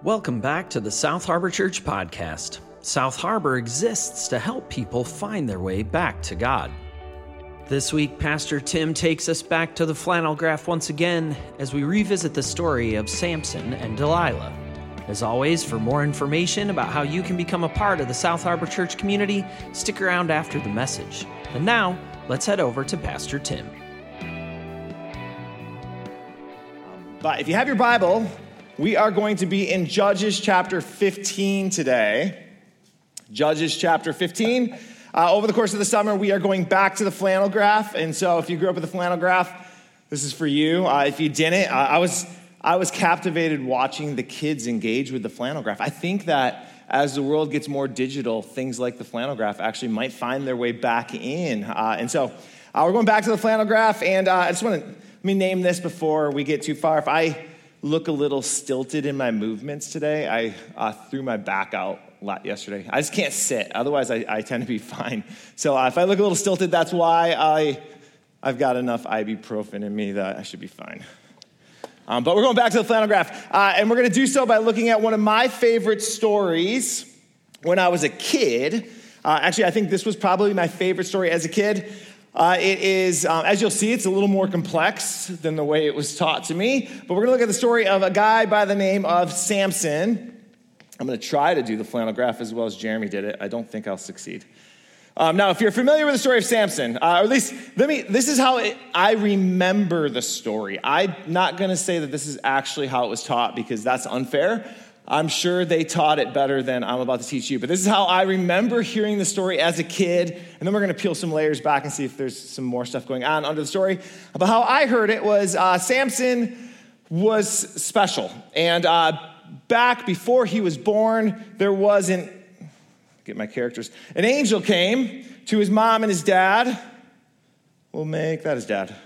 Welcome back to the South Harbor Church podcast. South Harbor exists to help people find their way back to God. This week, Pastor Tim takes us back to the flannel graph once again as we revisit the story of Samson and Delilah. As always, for more information about how you can become a part of the South Harbor Church community, stick around after the message. And now, let's head over to Pastor Tim. But if you have your Bible, we are going to be in Judges chapter 15 today. Judges chapter 15. Over the course of the summer, we are going back to the flannel graph. And so if you grew up with the flannel graph, this is for you. If you didn't, I was captivated watching the kids engage with the flannel graph. I think that as the world gets more digital, things like the flannel graph actually might find their way back in. And so we're going back to the flannel graph. And I just want to, let me name this before we get too far. If I look a little stilted in my movements today, I threw my back out a lot yesterday. I just can't sit. Otherwise, I tend to be fine. So if I look a little stilted, that's why I've got enough ibuprofen in me that I should be fine. But we're going back to the flannel graph. And we're going to do so by looking at one of my favorite stories when I was a kid. Actually, I think this was probably my favorite story as a kid. It is, as you'll see, it's a little more complex than the way it was taught to me. But we're going to look at the story of a guy by the name of Samson. I'm going to try to do the flannel graph as well as Jeremy did it. I don't think I'll succeed. Now, if you're familiar with the story of Samson, or at least this is how I remember the story. I'm not going to say that this is actually how it was taught because that's unfair. I'm sure they taught it better than I'm about to teach you. But this is how I remember hearing the story as a kid. And then we're going to peel some layers back and see if there's some more stuff going on under the story. But how I heard it was Samson was special. And back before he was born, there wasn't, get my characters, an angel came to his mom and his dad. We'll make that his dad.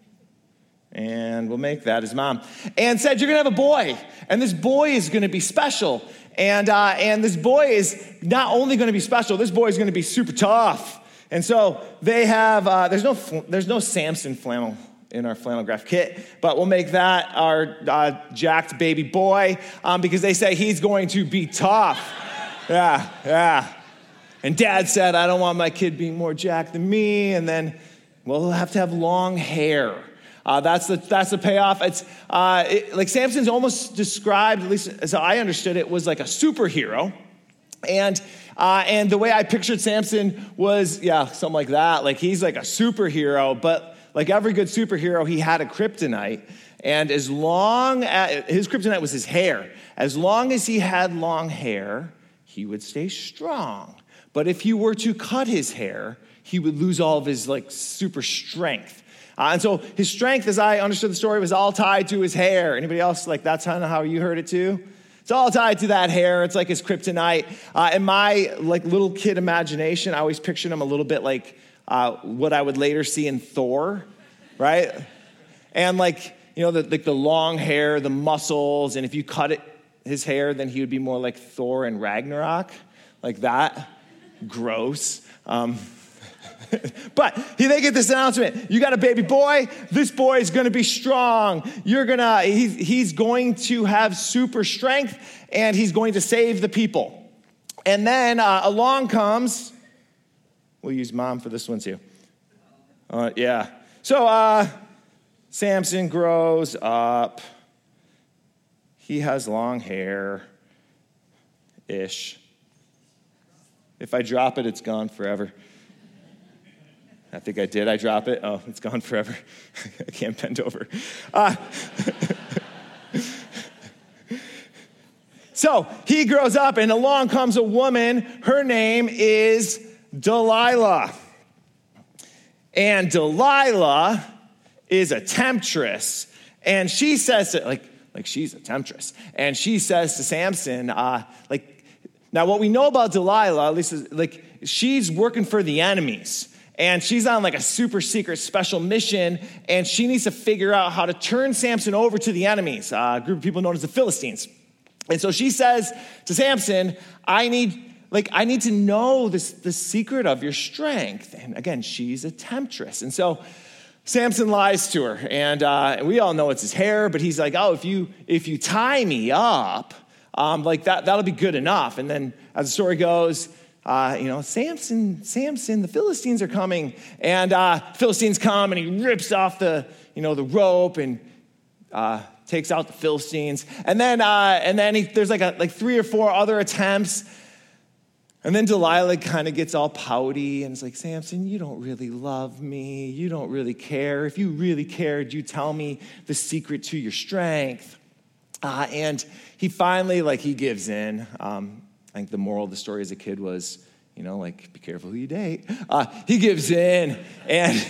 And we'll make that his mom. And said, you're going to have a boy. And this boy is going to be special. And this boy is not only going to be special, this boy is going to be super tough. And so they have, there's no Samson flannel in our flannel graph kit, but we'll make that our jacked baby boy because they say he's going to be tough. Yeah. And dad said, I don't want my kid being more jacked than me. And then, well, he'll have to have long hair. That's the payoff. It's like Samson's almost described, at least as I understood it, was like a superhero. And the way I pictured Samson was, something like that. Like he's like a superhero, but like every good superhero, he had a kryptonite. And as long as his kryptonite was his hair, as long as he had long hair, he would stay strong. But if you were to cut his hair, he would lose all of his like super strength. And so his strength, as I understood the story, was all tied to his hair. Anybody else, like that's kind of how you heard it too? It's all tied to that hair. It's like his kryptonite. In my like little kid imagination, I always pictured him a little bit like what I would later see in Thor, right? And like, you know, the long hair, the muscles, and if you cut his hair, then he would be more like Thor and Ragnarok, like that. Gross. But they get this announcement. You got a baby boy. This boy is going to be strong. He's going to have super strength, and he's going to save the people. And then along comes, we'll use mom for this one too. So Samson grows up. He has long hair-ish. If I drop it, it's gone forever. I think I did. I drop it. Oh, it's gone forever. I can't bend over. So he grows up, and along comes a woman. Her name is Delilah. And Delilah is a temptress. And she says, like she's a temptress. And she says to Samson, now what we know about Delilah, at least is, like, she's working for the enemies. And she's on like a super secret special mission, and she needs to figure out how to turn Samson over to the enemies, a group of people known as the Philistines. And so she says to Samson, I need to know the secret of your strength. And again, she's a temptress. And so Samson lies to her, and we all know it's his hair, but he's like, oh, if you tie me up, like that'll be good enough. And then as the story goes, Samson, the Philistines are coming. And Philistines come, and he rips off the rope and takes out the Philistines. And then there's like 3 or 4 other attempts. And then Delilah kind of gets all pouty and is like, Samson, you don't really love me. You don't really care. If you really cared, you tell me the secret to your strength. And he finally, he gives in. I think the moral of the story as a kid was, be careful who you date. He gives in and,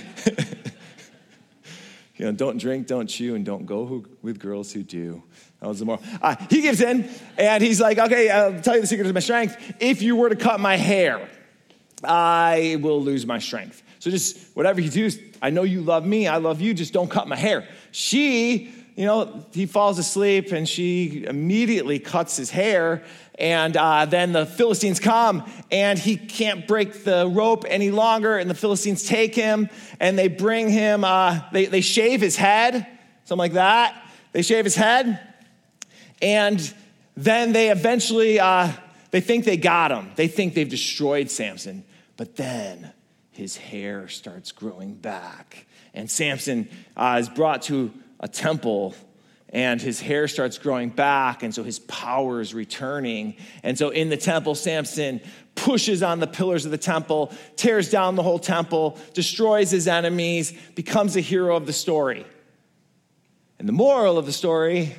don't drink, don't chew, and don't go with girls who do. That was the moral. He gives in, and he's like, okay, I'll tell you the secret of my strength. If you were to cut my hair, I will lose my strength. So just whatever you do, I know you love me, I love you, just don't cut my hair. He falls asleep, and she immediately cuts his hair, and then the Philistines come, and he can't break the rope any longer, and the Philistines take him, and they bring him, they shave his head, something like that. They shave his head, and then they eventually, they think they got him. They think they've destroyed Samson, but then his hair starts growing back, and Samson is brought to a temple, and his hair starts growing back, and so his power is returning. And so in the temple, Samson pushes on the pillars of the temple, tears down the whole temple, destroys his enemies, becomes a hero of the story. And the moral of the story,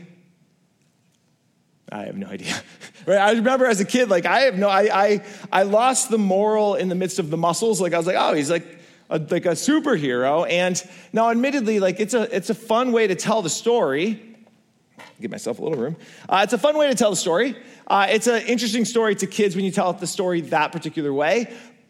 I have no idea. Right? I remember as a kid, I lost the moral in the midst of the muscles. I was like, oh, he's like a superhero. And now, admittedly, it's a fun way to tell the story. Give myself a little room. It's a fun way to tell the story. It's an interesting story to kids when you tell the story that particular way.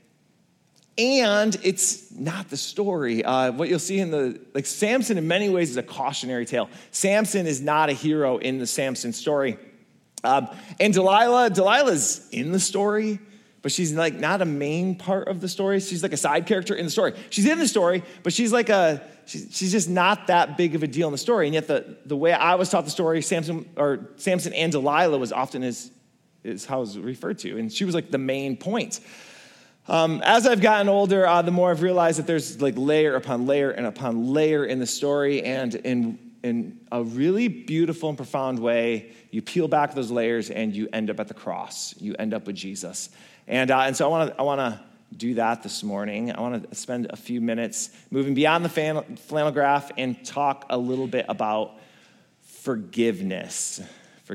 And it's not the story. What you'll see in Samson in many ways is a cautionary tale. Samson is not a hero in the Samson story. And Delilah's in the story, but she's not a main part of the story. She's like a side character in the story. She's in the story, but she's she's just not that big of a deal in the story. And yet the way I was taught the story, Samson and Delilah was often is how it was referred to. And she was the main point. As I've gotten older, the more I've realized that there's layer upon layer and upon layer in the story, and in a really beautiful and profound way, you peel back those layers and you end up at the cross. You end up with Jesus. And so I want to do that this morning. I want to spend a few minutes moving beyond the flannel graph and talk a little bit about forgiveness.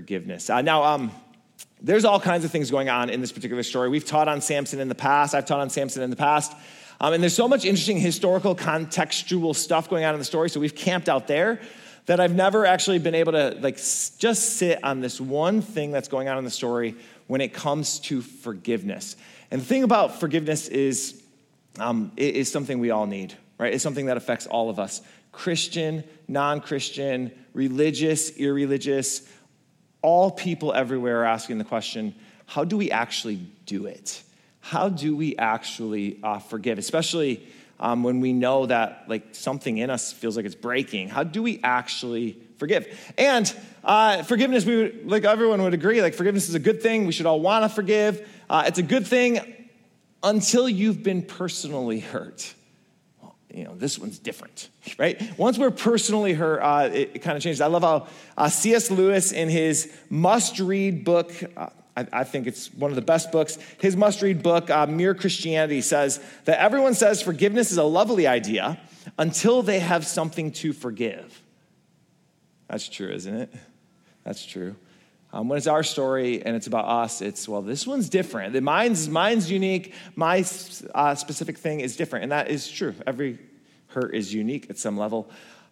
Now, there's all kinds of things going on in this particular story. We've taught on Samson in the past. I've taught on Samson in the past. And there's so much interesting historical, contextual stuff going on in the story, so we've camped out there that I've never actually been able to just sit on this one thing that's going on in the story when it comes to forgiveness. And the thing about forgiveness is it is something we all need, right? It's something that affects all of us. Christian, non-Christian, religious, irreligious, all people everywhere are asking the question, how do we actually do it? How do we actually forgive? Especially when we know that something in us feels like it's breaking. How do we actually forgive? And forgiveness, we would, everyone would agree, forgiveness is a good thing. We should all want to forgive. It's a good thing until you've been personally hurt. Well, this one's different, right? Once we're personally hurt, it kind of changes. I love how C.S. Lewis, in his must-read book, I think it's one of the best books, his must-read book, Mere Christianity, says that everyone says forgiveness is a lovely idea until they have something to forgive. That's true, isn't it? That's true. When it's our story and it's about us, it's, well, this one's different. Mine's unique. My specific thing is different, and that is true. Every hurt is unique at some level.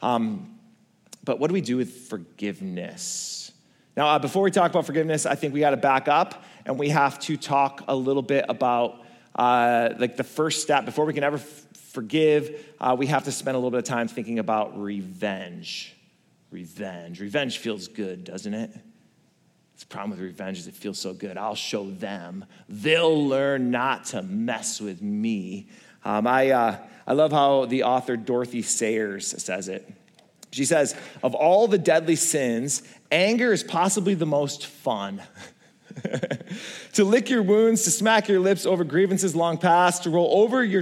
But what do we do with forgiveness? Now, before we talk about forgiveness, I think we got to back up, and we have to talk a little bit about the first step. Before we can ever forgive, we have to spend a little bit of time thinking about revenge. Revenge feels good, doesn't it? The problem with revenge is it feels so good. I'll show them. They'll learn not to mess with me. I love how the author Dorothy Sayers says it. She says, of all the deadly sins, anger is possibly the most fun. To lick your wounds, to smack your lips over grievances long past, to roll over your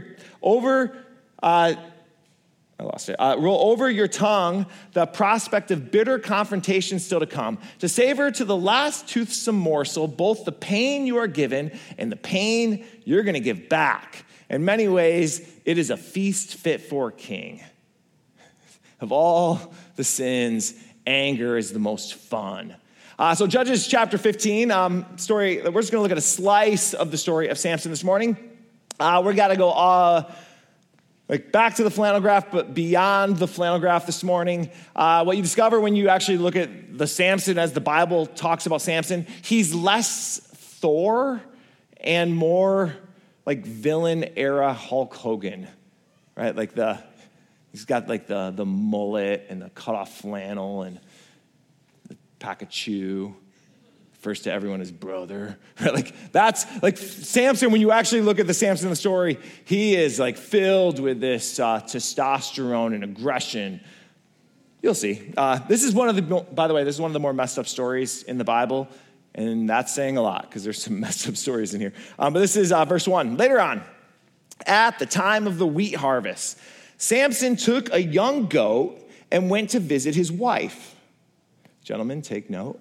tongue the prospect of bitter confrontation still to come, to savor to the last toothsome morsel both the pain you are given and the pain you're going to give back. In many ways, it is a feast fit for a king. Of all the sins, anger is the most fun. So Judges chapter 15, story. We're just going to look at a slice of the story of Samson this morning. We're got to go back to the flannel graph, but beyond the flannel graph this morning. What you discover when you actually look at the Samson as the Bible talks about Samson, he's less Thor and more like villain era Hulk Hogan, right? He's got like the mullet and the cut off flannel and the pack of chew. First to everyone is brother. Right? That's like Samson. When you actually look at the Samson in the story, he is like filled with this testosterone and aggression. You'll see. This is one of the more messed up stories in the Bible, and that's saying a lot because there's some messed up stories in here. But this is verse 1. Later on, at the time of the wheat harvest, Samson took a young goat and went to visit his wife. Gentlemen, take note.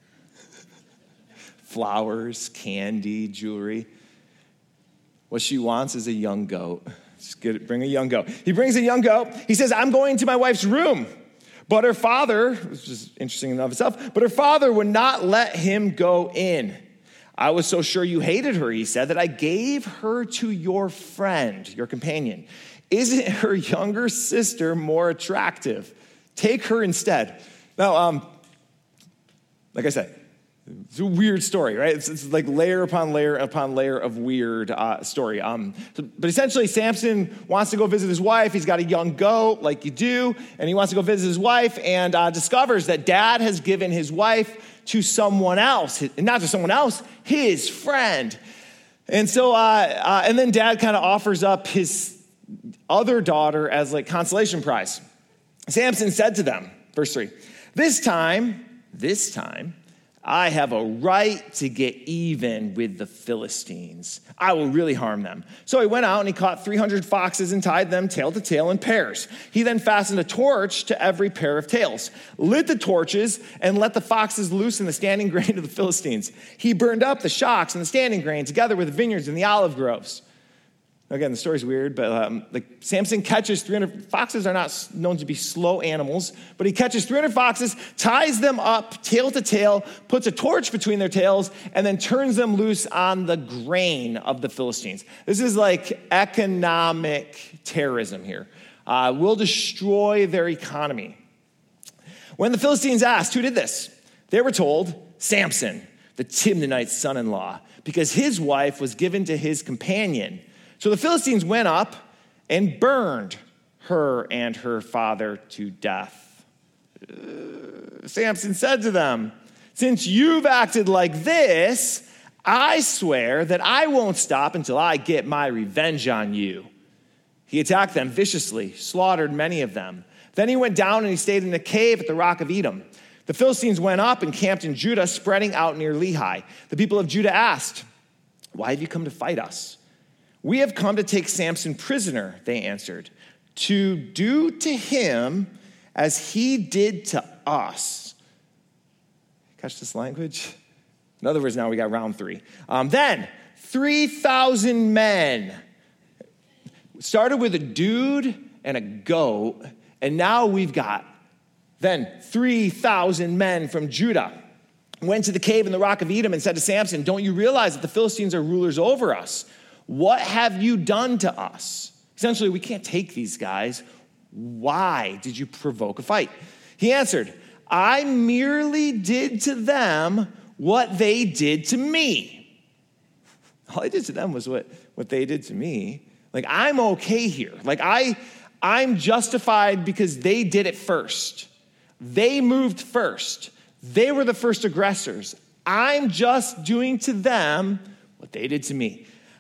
Flowers, candy, jewelry. What she wants is a young goat. Bring a young goat. He brings a young goat. He says, I'm going to my wife's room. But her father, which is interesting in and of itself, but her father would not let him go in. I was so sure you hated her, he said, that I gave her to your friend, your companion. Isn't her younger sister more attractive? Take her instead. Now, like I said, it's a weird story, right? It's like layer upon layer upon layer of weird story. But essentially, Samson wants to go visit his wife. He's got a young goat, like you do, and he wants to go visit his wife and discovers that dad has given his wife to someone else, and not just someone else, his friend. And so, and then dad kind of offers up his other daughter as like consolation prize. Samson said to them, verse 3, this time, I have a right to get even with the Philistines. I will really harm them. So he went out and he caught 300 foxes and tied them tail to tail in pairs. He then fastened a torch to every pair of tails, lit the torches, and let the foxes loose in the standing grain of the Philistines. He burned up the shocks and the standing grain together with the vineyards and the olive groves. Again, the story's weird, but Samson catches 300 foxes. Are not known to be slow animals, but he catches 300 foxes, ties them up tail to tail, puts a torch between their tails, and then turns them loose on the grain of the Philistines. This is like economic terrorism here. We'll destroy their economy. When the Philistines asked, who did this? They were told, Samson, the Timnanite's son-in-law, because his wife was given to his companion. So the Philistines went up and burned her and her father to death. Samson said to them, since you've acted like this, I swear that I won't stop until I get my revenge on you. He attacked them viciously, slaughtered many of them. Then he went down and he stayed in a cave at the rock of Edom. The Philistines went up and camped in Judah, spreading out near Lehi. The people of Judah asked, why have you come to fight us? We have come to take Samson prisoner, they answered, to do to him as he did to us. Catch this language? In other words, now we got round 3. Then 3,000 men. Started with a dude and a goat, and now we've got then 3,000 men from Judah. Went to the cave in the rock of Edom and said to Samson, don't you realize that the Philistines are rulers over us? What have you done to us? Essentially, we can't take these guys. Why did you provoke a fight? He answered, I merely did to them what they did to me. All I did to them was what they did to me. Like, I'm okay here. Like, I'm justified because they did it first. They moved first. They were the first aggressors. I'm just doing to them what they did to me.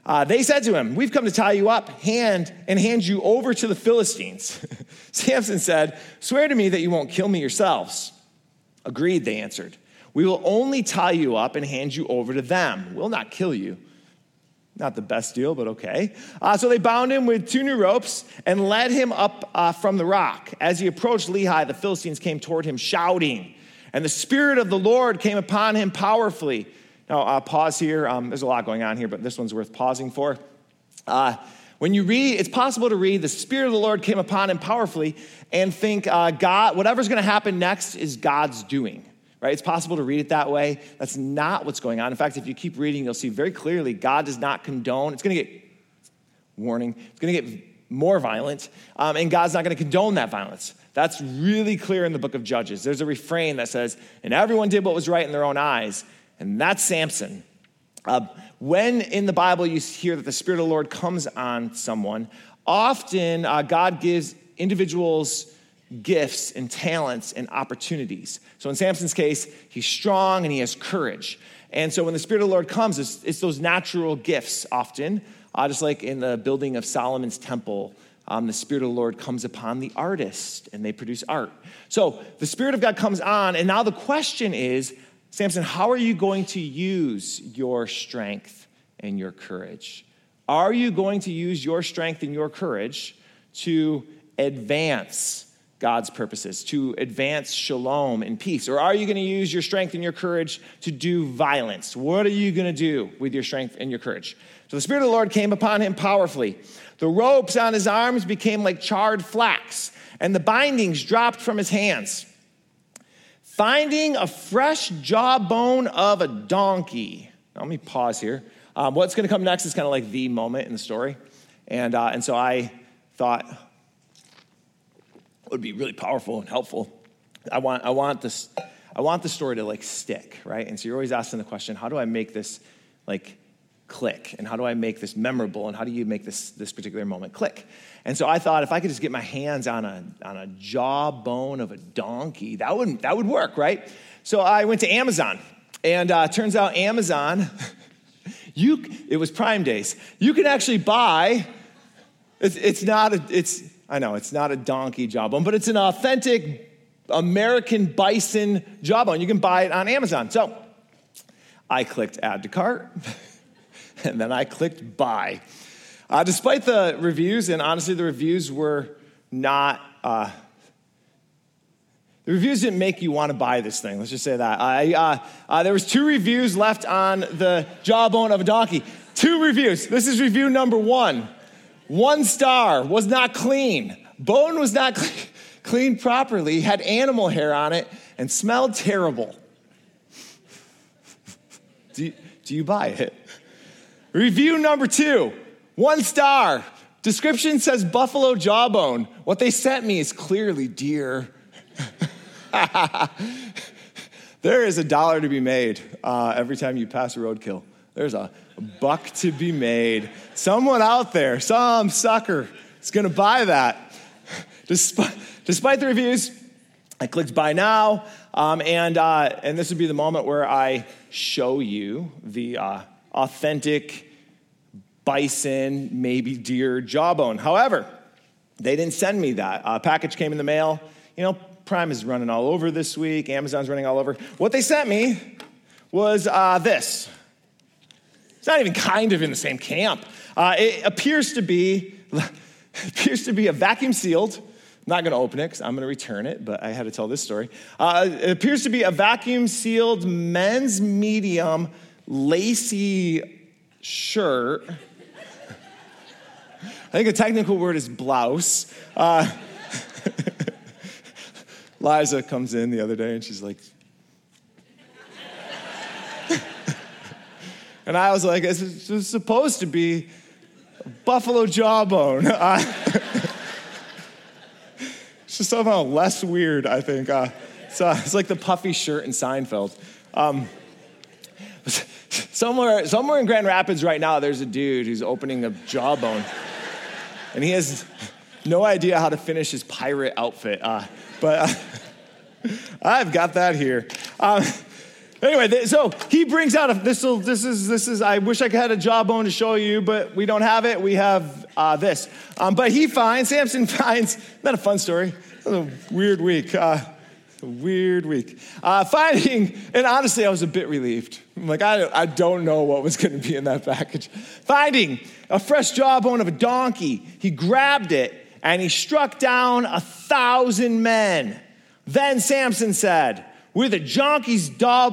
They said to him, "We've come to tie you up and hand you over to the Philistines." Samson said, "Swear to me that you won't kill me yourselves." "Agreed," they answered. "We will only tie you up and hand you over to them. We'll not kill you." Not the best deal, but okay. So they bound him with 2 new ropes and led him up from the rock. As he approached Lehi, the Philistines came toward him shouting, and the Spirit of the Lord came upon him powerfully. Now, pause here. There's a lot going on here, but this one's worth pausing for. When you read, it's possible to read, the Spirit of the Lord came upon him powerfully, and think God, whatever's going to happen next is God's doing, right? It's possible to read it that way. That's not what's going on. In fact, if you keep reading, you'll see very clearly God does not condone. It's going to get, warning, it's going to get more violent, and God's not going to condone that violence. That's really clear in the book of Judges. There's a refrain that says, "And everyone did what was right in their own eyes." And that's Samson. When in the Bible you hear that the Spirit of the Lord comes on someone, often God gives individuals gifts and talents and opportunities. So in Samson's case, he's strong and he has courage. And so when the Spirit of the Lord comes, it's those natural gifts often, just like in the building of Solomon's temple, the Spirit of the Lord comes upon the artist and they produce art. So the Spirit of God comes on, and now the question is, Samson, how are you going to use your strength and your courage? Are you going to use your strength and your courage to advance God's purposes, to advance shalom and peace? Or are you going to use your strength and your courage to do violence? What are you going to do with your strength and your courage? So the Spirit of the Lord came upon him powerfully. The ropes on his arms became like charred flax, and the bindings dropped from his hands. Finding a fresh jawbone of a donkey. Now, let me pause here. What's going to come next is kind of like the moment in the story. And so I thought it would be really powerful and helpful. I want the story to like stick, right? And so you're always asking the question, how do I make this like click? And how do I make this memorable? And how do you make this particular moment click? And so I thought if I could just get my hands on a jawbone of a donkey, that would work, right? So I went to Amazon, and turns out Amazon, it was Prime Days. You can actually buy. It's not a donkey jawbone, but it's an authentic American bison jawbone. You can buy it on Amazon. So I clicked add to cart, and then I clicked buy. Despite the reviews, and honestly, the reviews were not, the reviews didn't make you want to buy this thing. Let's just say that. There was 2 reviews left on the jawbone of a donkey. 2 reviews. This is review number 1. 1 star, was not clean. Bone was not cleaned properly, had animal hair on it, and smelled terrible. Do you buy it? Review number 2. 1 star. Description says buffalo jawbone. What they sent me is clearly deer. There is $1 to be made every time you pass a roadkill. There's a buck to be made. Someone out there, some sucker, is going to buy that. Despite the reviews, I clicked buy now, and this would be the moment where I show you the authentic bison, maybe deer jawbone. However, they didn't send me that. A package came in the mail. You know, Prime is running all over this week. Amazon's running all over. What they sent me was this. It's not even kind of in the same camp. It appears to be a vacuum sealed. I'm not going to open it because I'm going to return it, but I had to tell this story. It appears to be a vacuum sealed men's medium lacy shirt. I think the technical word is blouse. Liza comes in the other day and she's like, and I was like, it's supposed to be a buffalo jawbone. It's just somehow less weird, I think. So it's like the puffy shirt in Seinfeld. Somewhere in Grand Rapids right now, there's a dude who's opening a jawbone. And he has no idea how to finish his pirate outfit. But I've got that here. Anyway, so he brings out this is, I wish I had a jawbone to show you, but we don't have it. We have this. But Samson finds, not a fun story. It was a weird week. Finding, and honestly, I was a bit relieved. I'm like, I don't know what was going to be in that package. Finding a fresh jawbone of a donkey, he grabbed it and he struck down 1,000 men. Then Samson said, with a donkey's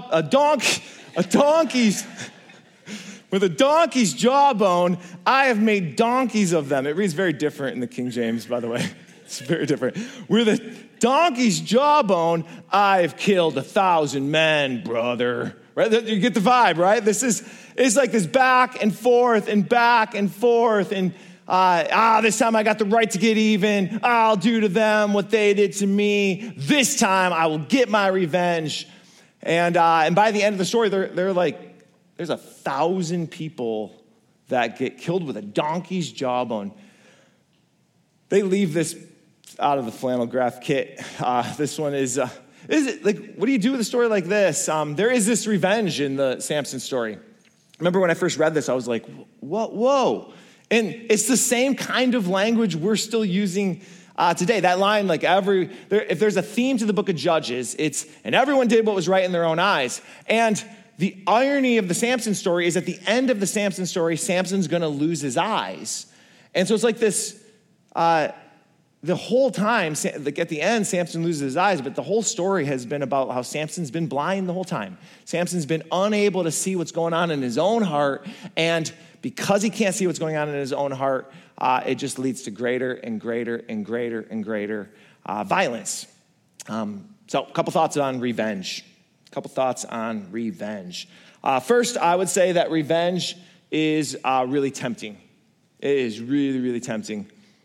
jawbone, I have made donkeys of them. It reads very different in the King James, by the way. It's very different. With a donkey's jawbone, I've killed 1,000 men, brother. Right? You get the vibe, right? It's like this back and forth and back and forth. And this time I got the right to get even. I'll do to them what they did to me. This time I will get my revenge. And by the end of the story, they're like, there's 1,000 people that get killed with a donkey's jawbone. They leave this out of the flannel graph kit. This one is it like, what do you do with a story like this? There is this revenge in the Samson story. Remember when I first read this, I was like, whoa. And it's the same kind of language we're still using today. That line, like if there's a theme to the book of Judges, it's, and everyone did what was right in their own eyes. And the irony of the Samson story is at the end of the Samson story, Samson's going to lose his eyes. And so it's like this, the whole time, like at the end, Samson loses his eyes, but the whole story has been about how Samson's been blind the whole time. Samson's been unable to see what's going on in his own heart, and because he can't see what's going on in his own heart, it just leads to greater and greater and greater and greater violence. So a couple thoughts on revenge. First, I would say that revenge is really tempting. It is really, really tempting.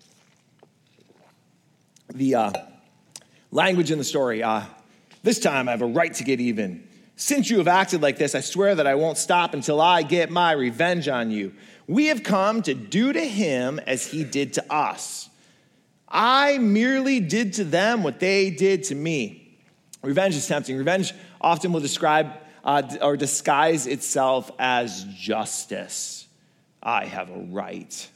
The language in the story, this time I have a right to get even. Since you have acted like this, I swear that I won't stop until I get my revenge on you. We have come to do to him as he did to us. I merely did to them what they did to me. Revenge is tempting. Revenge often will describe or disguise itself as justice. I have a right.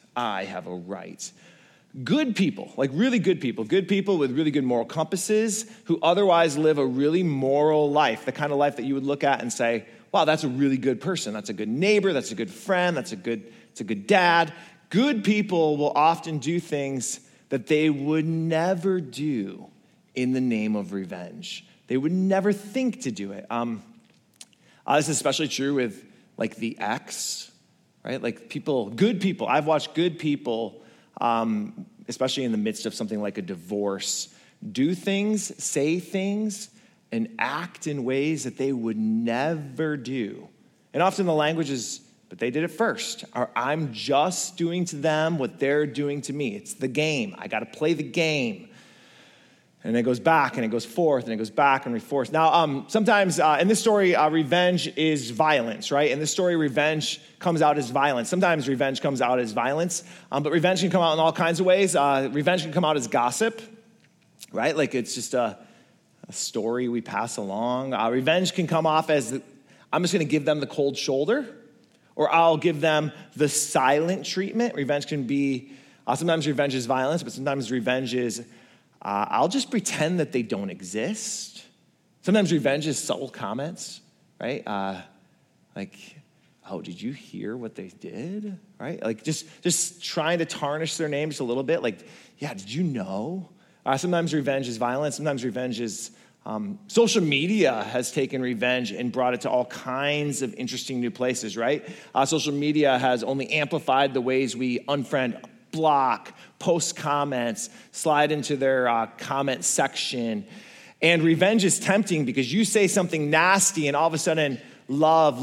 Good people, like really good people with really good moral compasses who otherwise live a really moral life, the kind of life that you would look at and say, wow, that's a really good person. That's a good neighbor. That's a good friend. It's a good dad. Good people will often do things that they would never do in the name of revenge. They would never think to do it. This is especially true with like the ex, right? Like good people. I've watched good people, especially in the midst of something like a divorce, do things, say things, and act in ways that they would never do. And often the language is, but they did it first. Or I'm just doing to them what they're doing to me. It's the game. I got to play the game. And it goes back, and it goes forth, and it goes back and forth. Now, sometimes in this story, revenge is violence, right? In this story, revenge comes out as violence. Sometimes revenge comes out as violence, but revenge can come out in all kinds of ways. Revenge can come out as gossip, right? Like it's just a story we pass along. Revenge can come off as, I'm just going to give them the cold shoulder, or I'll give them the silent treatment. Revenge can be, sometimes revenge is violence, but sometimes revenge is, I'll just pretend that they don't exist. Sometimes revenge is subtle comments, right? Like, oh, did you hear what they did? Right? Like just trying to tarnish their name just a little bit. Like, yeah, did you know? Sometimes revenge is violence. Sometimes revenge is, social media has taken revenge and brought it to all kinds of interesting new places, right? Social media has only amplified the ways we unfriend, block, post comments, slide into their comment section. And revenge is tempting because you say something nasty and all of a sudden, love,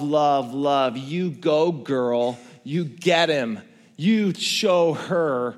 you go, girl, you get him, you show her.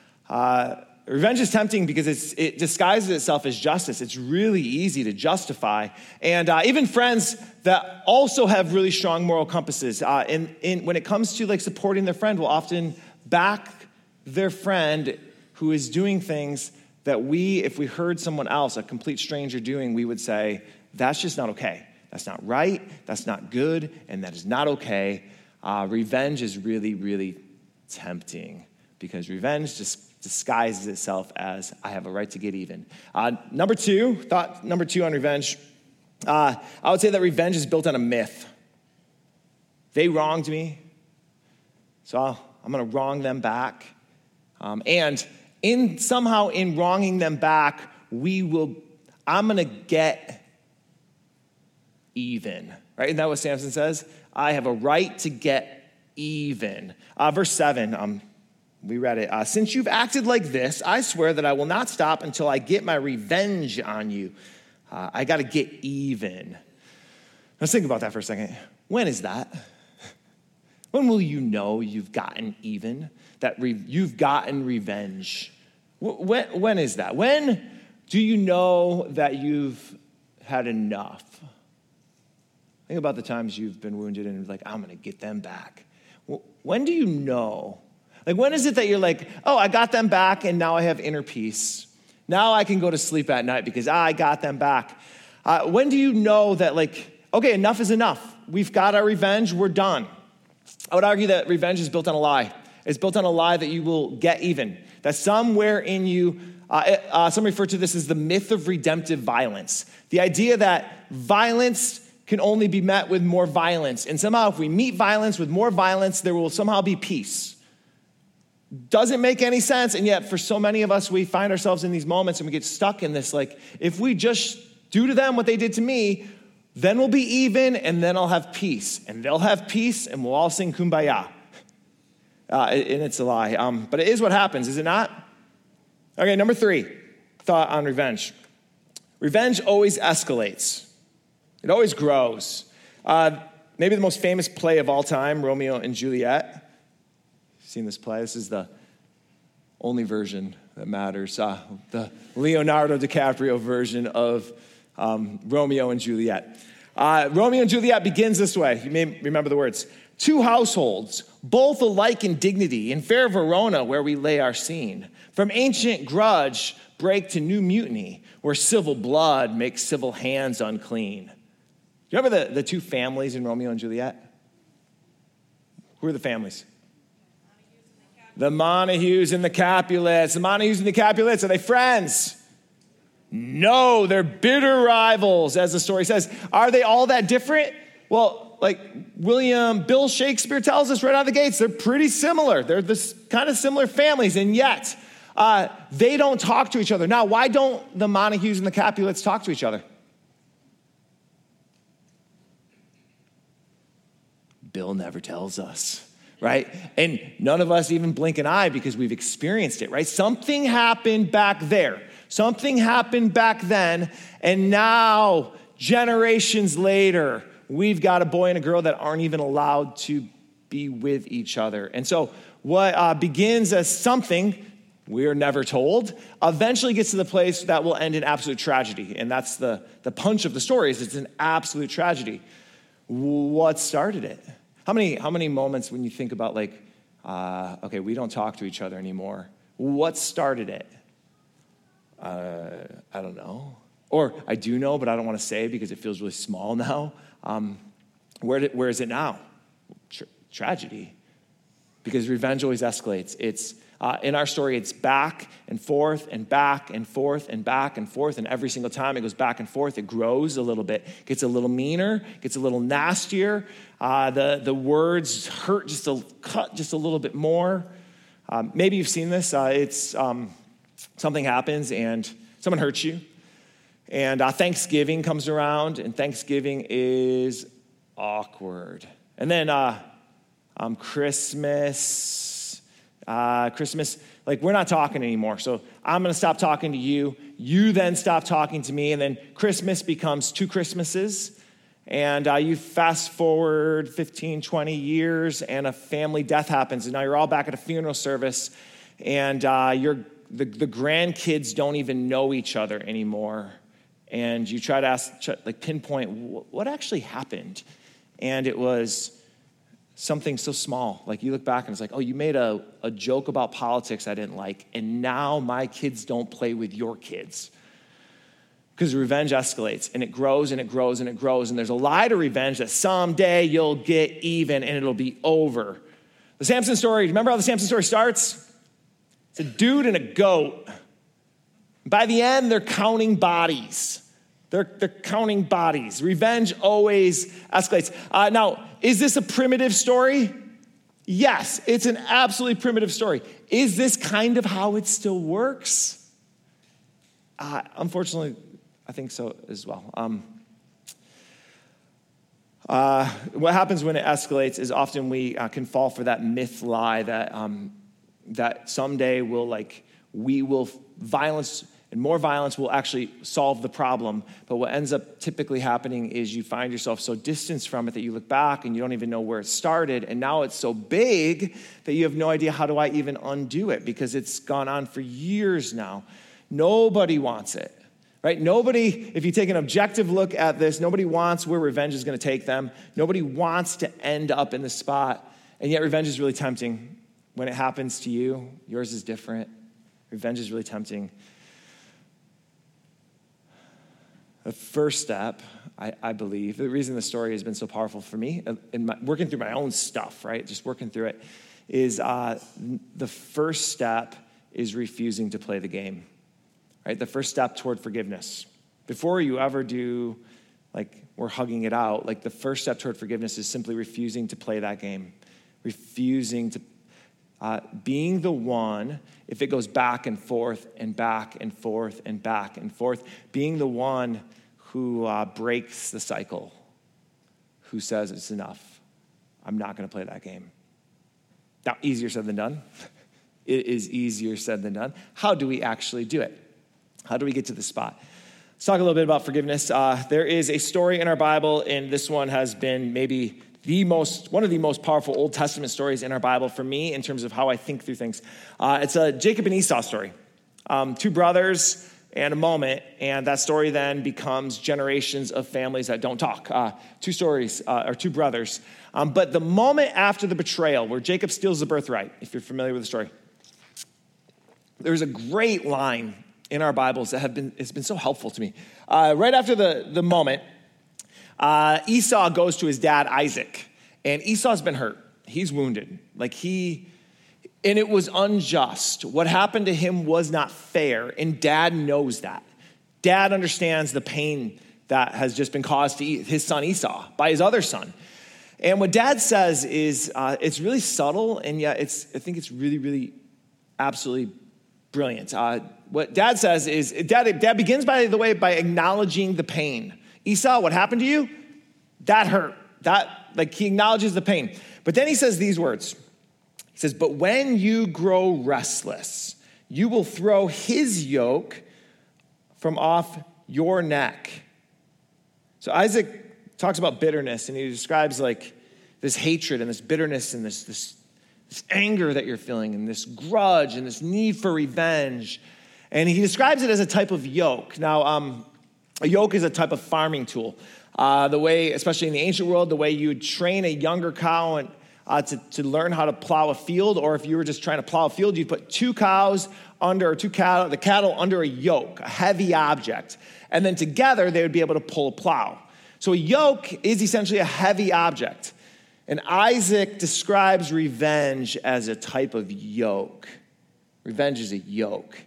Revenge is tempting because it disguises itself as justice. It's really easy to justify. And even friends that also have really strong moral compasses, when it comes to like supporting their friend, will often back their friend who is doing things that if we heard someone else, a complete stranger doing, we would say, that's just not okay. That's not right. That's not good. And that is not okay. Revenge is really, really tempting because revenge just disguises itself as I have a right to get even. Thought number two on revenge, I would say that revenge is built on a myth. They wronged me, so I'm going to wrong them back. And somehow in wronging them back, I'm going to get even. Right? Isn't that what Samson says? I have a right to get even. Verse 7, we read it. Since you've acted like this, I swear that I will not stop until I get my revenge on you. I got to get even. Let's think about that for a second. When is that? When will you know you've gotten even? That you've gotten revenge? When is that? When do you know that you've had enough? Think about the times you've been wounded and like, I'm going to get them back. When do you know? Like, when is it that you're like, oh, I got them back and now I have inner peace. Now I can go to sleep at night because I got them back. When do you know that like, okay, enough is enough. We've got our revenge. We're done. I would argue that revenge is built on a lie. It's built on a lie that you will get even. That somewhere in you, some refer to this as the myth of redemptive violence. The idea that violence can only be met with more violence. And somehow if we meet violence with more violence, there will somehow be peace. Doesn't make any sense. And yet for so many of us, we find ourselves in these moments and we get stuck in this, like, if we just do to them what they did to me, then we'll be even and then I'll have peace. And they'll have peace and we'll all sing Kumbaya. And it's a lie. But it is what happens, is it not? Okay, number 3, thought on revenge. Revenge always escalates. It always grows. Maybe the most famous play of all time, Romeo and Juliet. You've seen this play? This is the only version that matters. The Leonardo DiCaprio version of Romeo and Juliet. Romeo and Juliet begins this way. You may remember the words. 2 households, both alike in dignity, in fair Verona where we lay our scene. From ancient grudge break to new mutiny, where civil blood makes civil hands unclean. Do you remember the 2 families in Romeo and Juliet? Who are the families? The Montagues and the Capulets. The Montagues and the Capulets, are they friends? No, they're bitter rivals, as the story says. Are they all that different? Well, like Bill Shakespeare tells us right out of the gates, they're pretty similar. They're this kind of similar families, and yet they don't talk to each other. Now, why don't the Montagues and the Capulets talk to each other? Bill never tells us, right? And none of us even blink an eye because we've experienced it, right? Something happened back there. Something happened back then, and now, generations later, we've got a boy and a girl that aren't even allowed to be with each other. And so what begins as something we're never told eventually gets to the place that will end in absolute tragedy. And that's the punch of the story, is it's an absolute tragedy. What started it? How many moments when you think about like, okay, we don't talk to each other anymore. What started it? I don't know. Or I do know, but I don't want to say because it feels really small now. Where is it now? Tragedy. Because revenge always escalates. It's in our story, it's back and forth and back and forth and back and forth. And every single time it goes back and forth, it grows a little bit, gets a little meaner, gets a little nastier. The words hurt cut just a little bit more. Maybe you've seen this. It's something happens and someone hurts you. And Thanksgiving comes around, and Thanksgiving is awkward. And then Christmas, like we're not talking anymore. So I'm going to stop talking to you. You then stop talking to me. And then Christmas becomes 2 Christmases. And you fast forward 15, 20 years, and a family death happens. And now you're all back at a funeral service, and the grandkids don't even know each other anymore. And you try to pinpoint what actually happened. And it was something so small. Like you look back and it's like, oh, you made a joke about politics I didn't like, and now my kids don't play with your kids. Because revenge escalates, and it grows, and it grows, and it grows. And there's a lie to revenge that someday you'll get even, and it'll be over. The Samson story, remember how the Samson story starts? It's a dude and a goat. By the end, they're counting bodies. They're counting bodies. Revenge always escalates. Now, is this a primitive story? Yes, it's an absolutely primitive story. Is this kind of how it still works? Unfortunately, I think so as well. What happens when it escalates is often we can fall for that myth lie that someday violence and more violence will actually solve the problem. But what ends up typically happening is you find yourself so distanced from it that you look back and you don't even know where it started. And now it's so big that you have no idea, how do I even undo it? Because it's gone on for years now. Nobody wants it, right? Nobody, if you take an objective look at this, nobody wants where revenge is going to take them. Nobody wants to end up in the spot. And yet revenge is really tempting. When it happens to you, yours is different. Revenge is really tempting. The first step, I believe, the reason the story has been so powerful for me, in working through my own stuff, right, just working through it, is the first step is refusing to play the game, right? The first step toward forgiveness. Before you ever do, we're hugging it out, the first step toward forgiveness is simply refusing to play that game, refusing to, being the one, if it goes back and forth and back and forth and back and forth, being the one who breaks the cycle, who says it's enough. I'm not going to play that game. Now, easier said than done. It is easier said than done. How do we actually do it? How do we get to the spot? Let's talk a little bit about forgiveness. There is a story in our Bible, and this one has been maybe one of the most powerful Old Testament stories in our Bible for me in terms of how I think through things. It's a Jacob and Esau story. Two brothers and a moment, and that story then becomes generations of families that don't talk. Two stories, or two brothers. But the moment after the betrayal, where Jacob steals the birthright, if you're familiar with the story, there's a great line in our Bibles that it's been so helpful to me. Right after the moment, Esau goes to his dad, Isaac, and Esau's been hurt. He's wounded. And it was unjust. What happened to him was not fair, and dad knows that. Dad understands the pain that has just been caused to his son Esau by his other son. And what dad says is, it's really subtle, and yet I think it's really, really absolutely brilliant. What dad says is, dad begins, by the way, by acknowledging the pain. Esau, what happened to you? That hurt. He acknowledges the pain. But then he says these words. He says, but when you grow restless, you will throw his yoke from off your neck. So Isaac talks about bitterness, and he describes this hatred and this bitterness and this anger that you're feeling and this grudge and this need for revenge. And he describes it as a type of yoke. Now, a yoke is a type of farming tool. The way, especially in the ancient world, the way you would train a younger cow to learn how to plow a field, or if you were just trying to plow a field, you'd put the cattle under a yoke, a heavy object. And then together, they would be able to pull a plow. So a yoke is essentially a heavy object. And Isaac describes revenge as a type of yoke. Revenge is a yoke.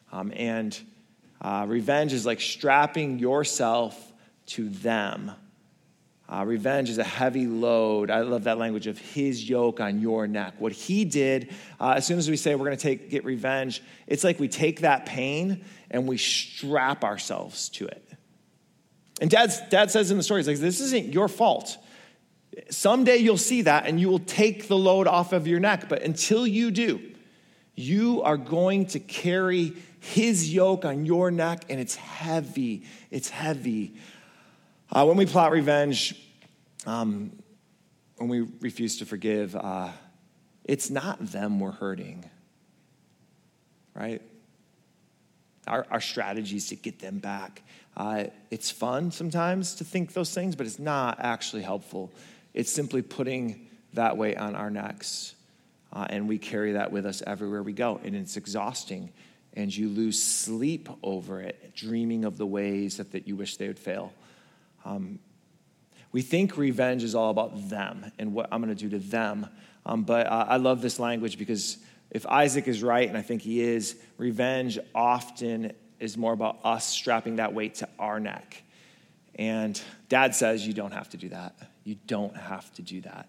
Revenge is like strapping yourself to them. Revenge is a heavy load. I love that language of his yoke on your neck. What he did, as soon as we say we're going to get revenge, it's like we take that pain and we strap ourselves to it. And dad says in the story, he's like, this isn't your fault. Someday you'll see that and you will take the load off of your neck. But until you do, you are going to carry his yoke on your neck, and it's heavy. It's heavy. When we plot revenge, when we refuse to forgive, it's not them we're hurting, right? Our strategy is to get them back. It's fun sometimes to think those things, but it's not actually helpful. It's simply putting that weight on our necks, and we carry that with us everywhere we go, and it's exhausting. and you lose sleep over it, dreaming of the ways that you wish they would fail. We think revenge is all about them and what I'm going to do to them. But I love this language because if Isaac is right, and I think he is, revenge often is more about us strapping that weight to our neck. And Dad says you don't have to do that. You don't have to do that.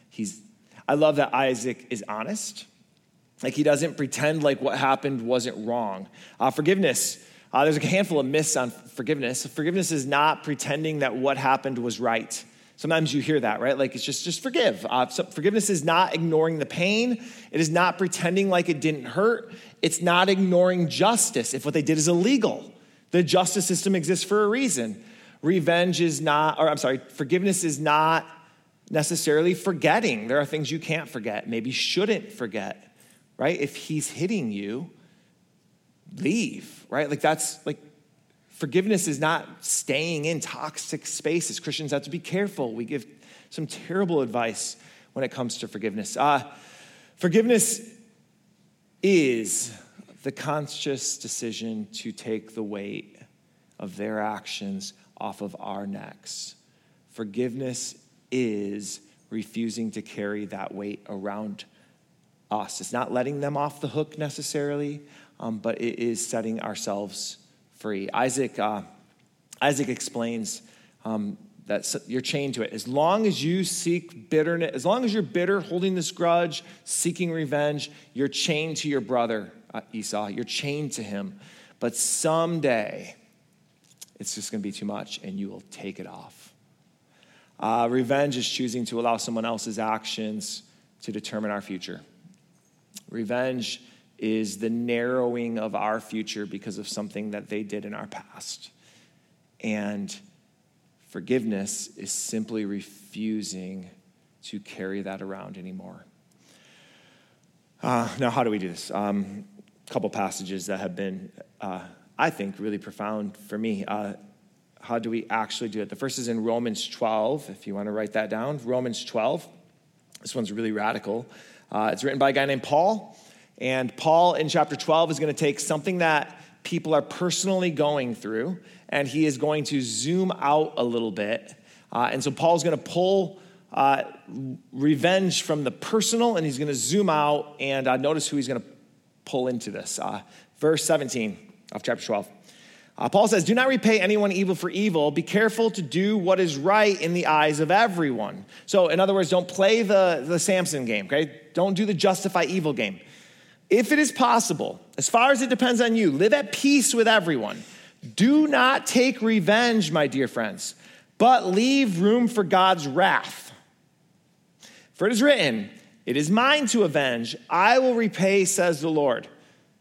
I love that Isaac is honest. Like, he doesn't pretend like what happened wasn't wrong. Forgiveness. There's a handful of myths on forgiveness. Forgiveness is not pretending that what happened was right. Sometimes you hear that, right? Like, it's just forgive. Forgiveness is not ignoring the pain. It is not pretending like it didn't hurt. It's not ignoring justice if what they did is illegal. The justice system exists for a reason. Forgiveness is not necessarily forgetting. There are things you can't forget, maybe shouldn't forget, right? If he's hitting you, leave, right? Forgiveness is not staying in toxic spaces. Christians have to be careful. We give some terrible advice when it comes to forgiveness. Forgiveness is the conscious decision to take the weight of their actions off of our necks. Forgiveness is refusing to carry that weight around us. It's not letting them off the hook necessarily, but it is setting ourselves free. Isaac explains that you're chained to it. As long as you seek bitterness, as long as you're bitter, holding this grudge, seeking revenge, you're chained to your brother, Esau. You're chained to him. But someday, it's just going to be too much, and you will take it off. Revenge is choosing to allow someone else's actions to determine our future. Revenge is the narrowing of our future because of something that they did in our past. And forgiveness is simply refusing to carry that around anymore. Now, how do we do this? A couple passages that have been, I think, really profound for me. How do we actually do it? The first is in Romans 12, if you want to write that down. Romans 12. This one's really radical. It's written by a guy named Paul. And Paul, in chapter 12, is going to take something that people are personally going through, and he is going to zoom out a little bit. And so Paul's going to pull revenge from the personal, and he's going to zoom out, and notice who he's going to pull into this. Verse 17 of chapter 12. Paul says, "Do not repay anyone evil for evil. Be careful to do what is right in the eyes of everyone." So, in other words, don't play the Samson game, okay? Don't do the justify evil game. If it is possible, as far as it depends on you, live at peace with everyone. Do not take revenge, my dear friends, but leave room for God's wrath. For it is written, "It is mine to avenge. I will repay, says the Lord."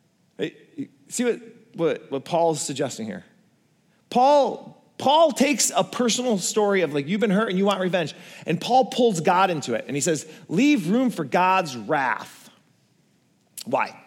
See what Paul's suggesting here? Paul takes a personal story of you've been hurt and you want revenge, and Paul pulls God into it, and he says, leave room for God's wrath. Why?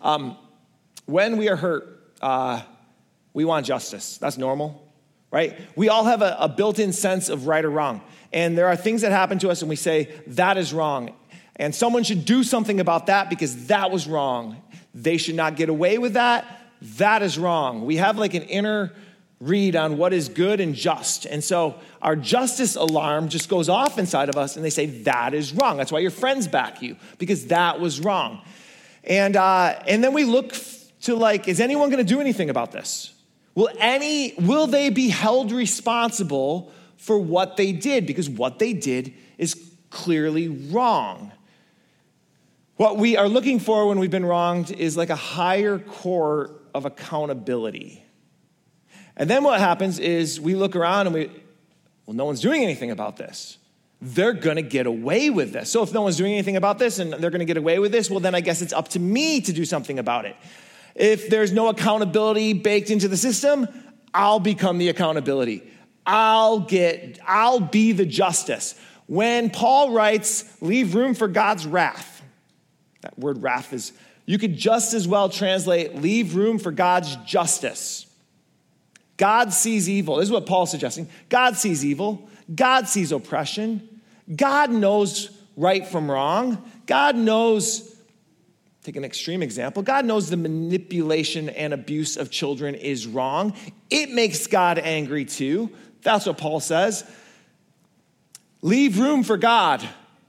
When we are hurt, we want justice. That's normal, right? We all have a built-in sense of right or wrong. And there are things that happen to us and we say, that is wrong. And someone should do something about that because that was wrong. They should not get away with that. That is wrong. We have an inner read on what is good and just. And so our justice alarm just goes off inside of us and they say, that is wrong. That's why your friends back you, because that was wrong. And then we look to is anyone going to do anything about this? Will they be held responsible for what they did? Because what they did is clearly wrong. What we are looking for when we've been wronged is a higher court of accountability. And then what happens is we look around and no one's doing anything about this. They're going to get away with this. So if no one's doing anything about this and they're going to get away with this, well, then I guess it's up to me to do something about it. If there's no accountability baked into the system, I'll become the accountability. I'll be the justice. When Paul writes, leave room for God's wrath, that word wrath you could just as well translate, leave room for God's justice. God sees evil. This is what Paul's suggesting. God sees evil. God sees oppression. God knows right from wrong. God knows take an extreme example. God knows the manipulation and abuse of children is wrong. It makes God angry too. That's what Paul says. Leave room for God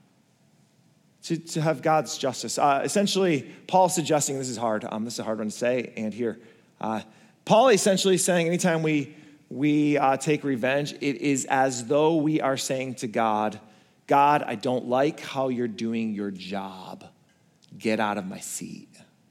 to have God's justice. Essentially, Paul's suggesting, this is hard. This is a hard one to say and hear. Paul essentially saying anytime we take revenge, it is as though we are saying to God, God, I don't like how you're doing your job. Get out of my seat.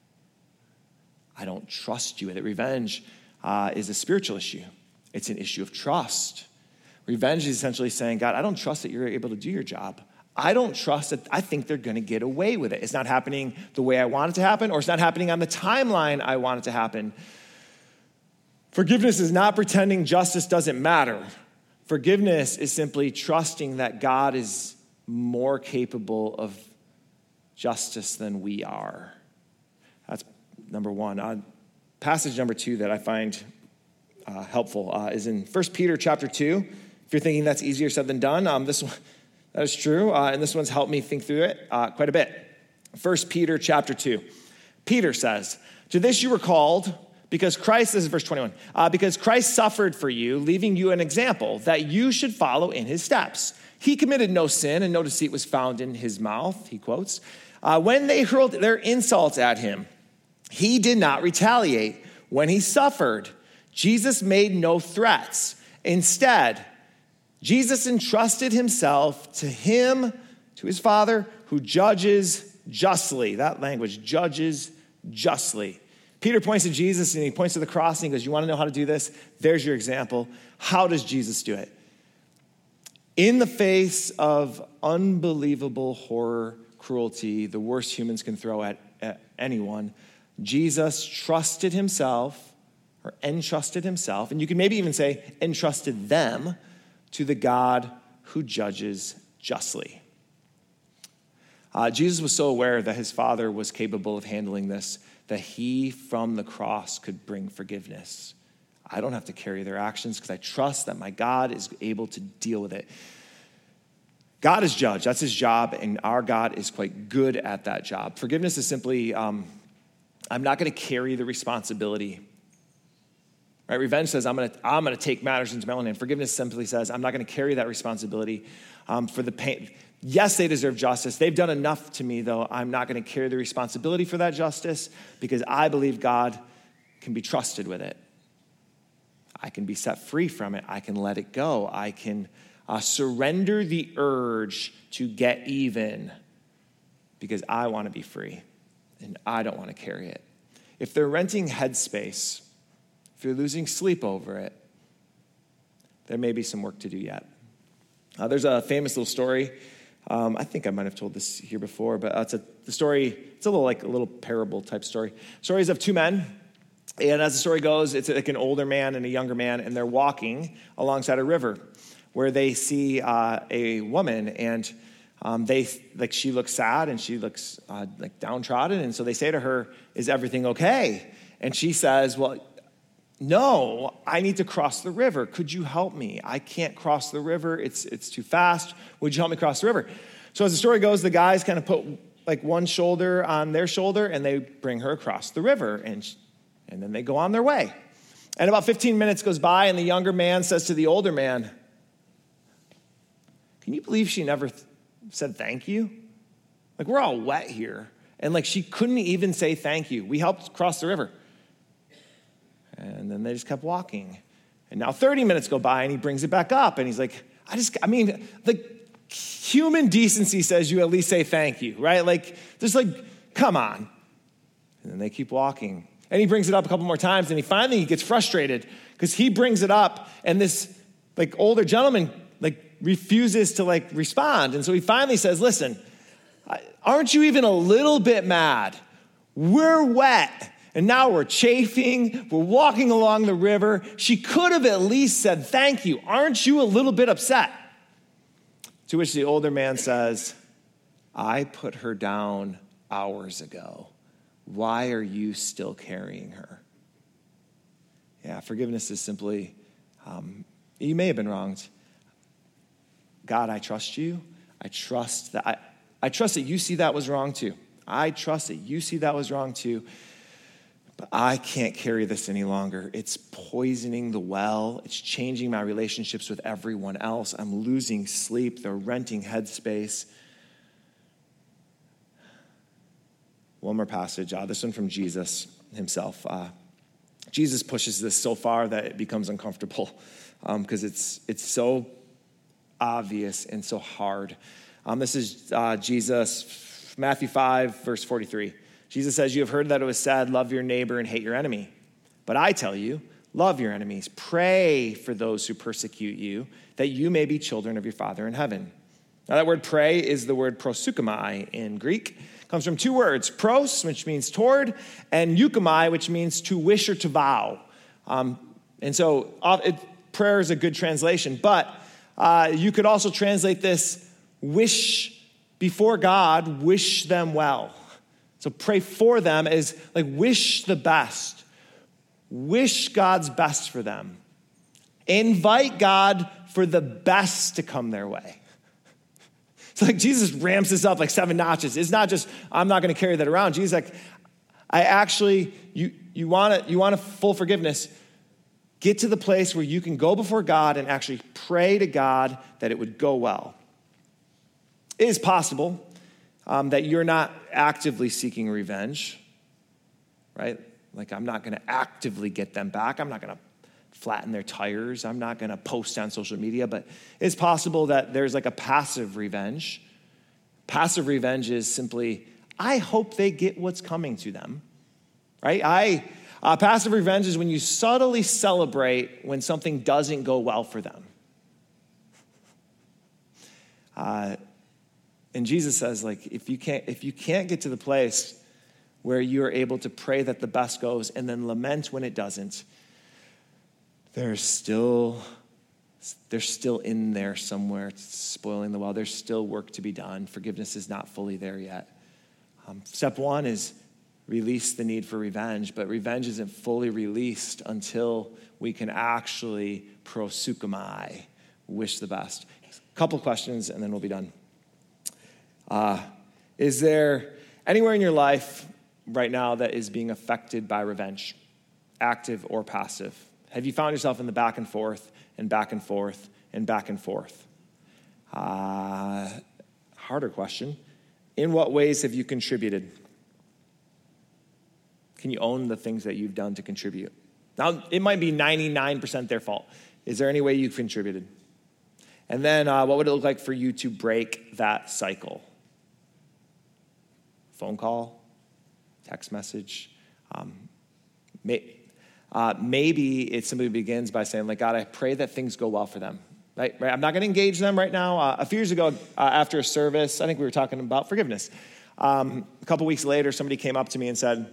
I don't trust you. And revenge is a spiritual issue. It's an issue of trust. Revenge is essentially saying, God, I don't trust that you're able to do your job. I don't trust that I think they're going to get away with it. It's not happening the way I want it to happen, or it's not happening on the timeline I want it to happen. Forgiveness is not pretending justice doesn't matter. Forgiveness is simply trusting that God is more capable of justice than we are. That's number one. Passage number 2 that I find helpful is in 1 Peter chapter 2. If you're thinking that's easier said than done, this one, that is true, and this one's helped me think through it quite a bit. 1 Peter chapter 2. Peter says, to this you were called, because Christ, this is verse 21, because Christ suffered for you, leaving you an example that you should follow in his steps. He committed no sin, and no deceit was found in his mouth, he quotes. When they hurled their insults at him, he did not retaliate. When he suffered, Jesus made no threats. Instead, Jesus entrusted himself to him, to his Father, who judges justly. That language, judges justly. Peter points to Jesus and he points to the cross and he goes, you want to know how to do this? There's your example. How does Jesus do it? In the face of unbelievable horror, cruelty, the worst humans can throw at anyone, Jesus trusted himself, or entrusted himself, and you can maybe even say entrusted them to the God who judges justly. Jesus was so aware that his Father was capable of handling this, that he from the cross could bring forgiveness. I don't have to carry their actions because I trust that my God is able to deal with it. God is judge. That's his job, and our God is quite good at that job. Forgiveness is simply, I'm not going to carry the responsibility. Right? Revenge says, I'm going to take matters into my own hand. Forgiveness simply says, I'm not going to carry that responsibility for the pain. Yes, they deserve justice. They've done enough to me, though. I'm not going to carry the responsibility for that justice because I believe God can be trusted with it. I can be set free from it. I can let it go. I can surrender the urge to get even because I want to be free and I don't want to carry it. If they're renting headspace, if you're losing sleep over it, there may be some work to do yet. There's a famous little story. I think I might have told this here before, but it's a little parable type story. Stories of two men, and as the story goes, it's like an older man and a younger man, and they're walking alongside a river where they see a woman, and she looks sad and she looks downtrodden, and so they say to her, "Is everything okay?" And she says, "Well, no, I need to cross the river. Could you help me? I can't cross the river. It's too fast. Would you help me cross the river?" So as the story goes, the guys kind of put one shoulder on their shoulder and they bring her across the river and then they go on their way. And about 15 minutes goes by and the younger man says to the older man, "Can you believe she never said thank you? We're all wet here. And she couldn't even say thank you. We helped cross the river." And then they just kept walking. And now 30 minutes go by and he brings it back up. And he's like, human decency says you at least say thank you, right? Come on. And then they keep walking. And he brings it up a couple more times. And he finally gets frustrated because he brings it up. And this older gentleman refuses to respond. And so he finally says, "Listen, aren't you even a little bit mad? We're wet. And now we're chafing, we're walking along the river. She could have at least said thank you. Aren't you a little bit upset?" To which the older man says, "I put her down hours ago. Why are you still carrying her?" Yeah, forgiveness is simply, you may have been wronged. God, I trust you. I trust that you see that was wrong too. I trust that you see that was wrong too, but I can't carry this any longer. It's poisoning the well. It's changing my relationships with everyone else. I'm losing sleep. They're renting headspace. One more passage, this one from Jesus himself. Jesus pushes this so far that it becomes uncomfortable because it's so obvious and so hard. This is Jesus, Matthew 5, verse 43. Jesus says, "You have heard that it was said, love your neighbor and hate your enemy. But I tell you, love your enemies. Pray for those who persecute you, that you may be children of your Father in heaven." Now that word pray is the word proseuchomai in Greek. It comes from two words, pros, which means toward, and euchomai, which means to wish or to vow. Prayer is a good translation, but you could also translate this wish before God, wish them well. So pray for them is like wish the best. Wish God's best for them. Invite God for the best to come their way. It's like Jesus ramps this up like 7 notches. It's not just, I'm not going to carry that around. Jesus is like, you want a full forgiveness. Get to the place where you can go before God and actually pray to God that it would go well. It is possible that you're not actively seeking revenge, right? Like, I'm not going to actively get them back. I'm not going to flatten their tires. I'm not going to post on social media, but it's possible that there's like a passive revenge. Passive revenge is simply, I hope they get what's coming to them, right? Passive revenge is when you subtly celebrate when something doesn't go well for them. And Jesus says, like, if you can't get to the place where you're able to pray that the best goes and then lament when it doesn't, they're still in there somewhere, spoiling the well. There's still work to be done. Forgiveness is not fully there yet. Step 1 is release the need for revenge, but revenge isn't fully released until we can actually proseuchomai, wish the best. A couple questions, and then we'll be done. Is there anywhere in your life right now that is being affected by revenge, active or passive? Have you found yourself in the back and forth and back and forth and back and forth? Harder question. In what ways have you contributed? Can you own the things that you've done to contribute? Now, it might be 99% their fault. Is there any way you've contributed? And then what would it look like for you to break that cycle? Phone call, text message. Maybe it's somebody who begins by saying, like, God, I pray that things go well for them. Right? I'm not going to engage them right now. A few years ago, after a service, I think we were talking about forgiveness. A couple weeks later, somebody came up to me and said,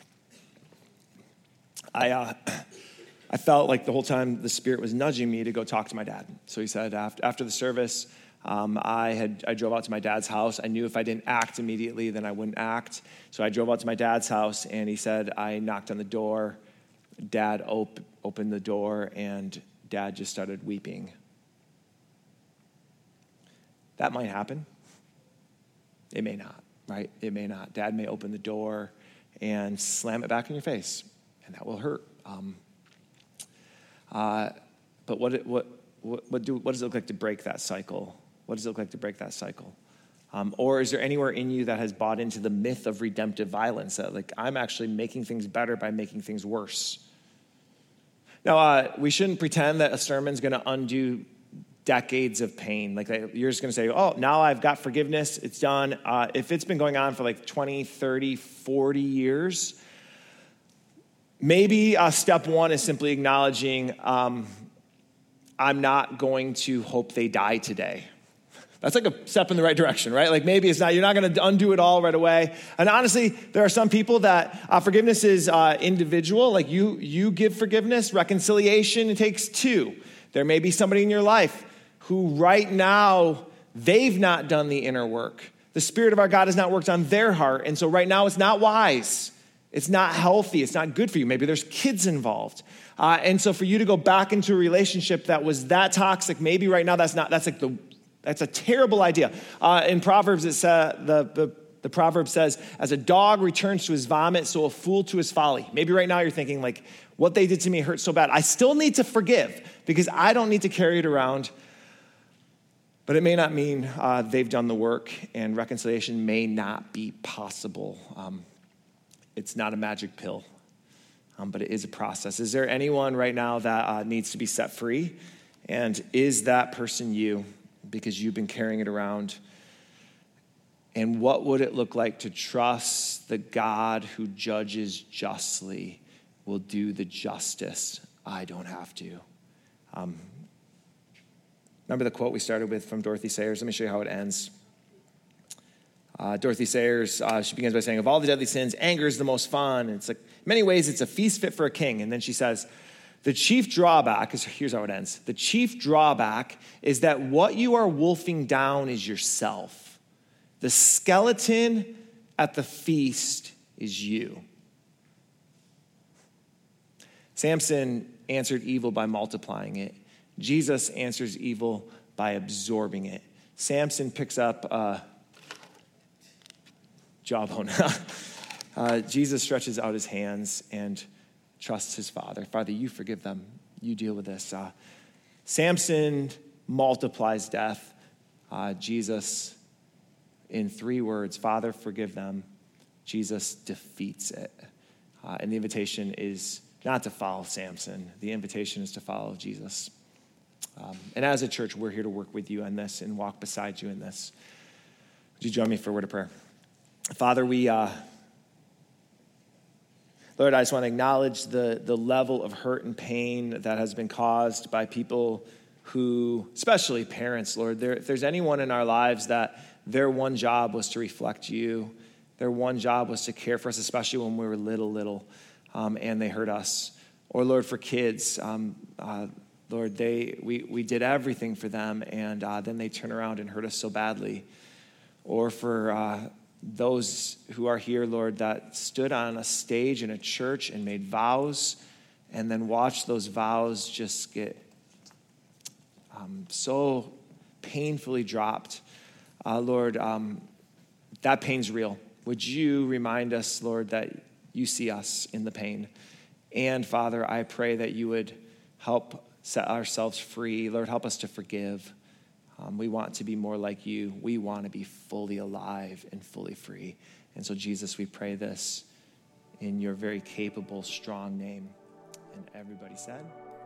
I felt like the whole time the Spirit was nudging me to go talk to my dad. So he said, after the service, I drove out to my dad's house. I knew if I didn't act immediately, then I wouldn't act. So I drove out to my dad's house, and he said, I knocked on the door. Dad opened the door, and Dad just started weeping. That might happen. It may not, right? It may not. Dad may open the door and slam it back in your face, and that will hurt. But what does it look like to break that cycle? What does it look like to break that cycle? Or is there anywhere in you that has bought into the myth of redemptive violence, that like I'm actually making things better by making things worse? Now, we shouldn't pretend that a sermon's going to undo decades of pain. Like you're just going to say, oh, now I've got forgiveness, it's done. If it's been going on for like 20, 30, 40 years, maybe step 1 is simply acknowledging I'm not going to hope they die today. That's like a step in the right direction, right? Like maybe it's not, you're not going to undo it all right away. And honestly, there are some people that forgiveness is individual. Like you give forgiveness, reconciliation, it takes 2. There may be somebody in your life who right now, they've not done the inner work. The Spirit of our God has not worked on their heart. And so right now it's not wise. It's not healthy. It's not good for you. Maybe there's kids involved. And so for you to go back into a relationship that was that toxic, maybe right now that's a terrible idea. In Proverbs, it says the The proverb says, as a dog returns to his vomit, so a fool to his folly. Maybe right now you're thinking, like, what they did to me hurts so bad. I still need to forgive because I don't need to carry it around. But it may not mean they've done the work, and reconciliation may not be possible. It's not a magic pill, but it is a process. Is there anyone right now that needs to be set free? And is that person you? Because you've been carrying it around. And what would it look like to trust the God who judges justly will do the justice? I don't have to. Remember the quote we started with from Dorothy Sayers? Let me show you how it ends. Dorothy Sayers, she begins by saying, of all the deadly sins, anger is the most fun. And it's like, in many ways, it's a feast fit for a king. And then she says, the chief drawback is, here's how it ends. The chief drawback is that what you are wolfing down is yourself. The skeleton at the feast is you. Samson answered evil by multiplying it. Jesus answers evil by absorbing it. Samson picks up jawbone. Jesus stretches out his hands and trusts his Father. Father, you forgive them. You deal with this. Samson multiplies death. Jesus, in 3 words, Father, forgive them. Jesus defeats it. And the invitation is not to follow Samson. The invitation is to follow Jesus. And as a church, we're here to work with you on this and walk beside you in this. Would you join me for a word of prayer? Father, Lord, I just want to acknowledge the level of hurt and pain that has been caused by people who, especially parents, Lord, if there's anyone in our lives that their one job was to reflect you, their one job was to care for us, especially when we were little, and they hurt us. Or Lord, for kids, Lord, we did everything for them, and then they turn around and hurt us so badly. Or for those who are here, Lord, that stood on a stage in a church and made vows, and then watched those vows just get so painfully dropped. Lord, that pain's real. Would you remind us, Lord, that you see us in the pain? And Father, I pray that you would help set ourselves free. Lord, help us to forgive. We want to be more like you. We want to be fully alive and fully free. And so, Jesus, we pray this in your very capable, strong name. And everybody said...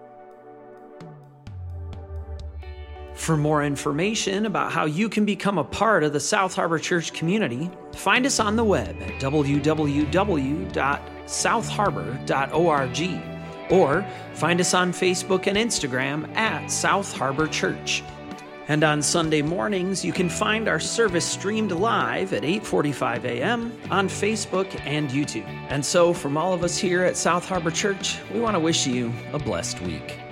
For more information about how you can become a part of the South Harbor Church community, find us on the web at www.southharbor.org or find us on Facebook and Instagram at South Harbor Church. And on Sunday mornings, you can find our service streamed live at 8:45 a.m. on Facebook and YouTube. And so from all of us here at South Harbor Church, we want to wish you a blessed week.